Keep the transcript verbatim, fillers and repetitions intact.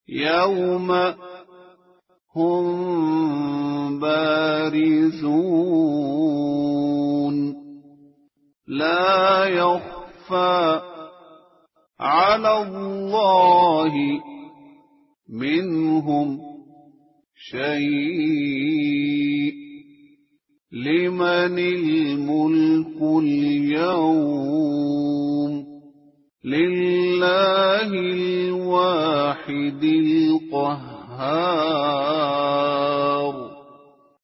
يوم هم بارزون لا يخفى على الله منهم شيء لمن الملك اليوم لله الواحد القهار.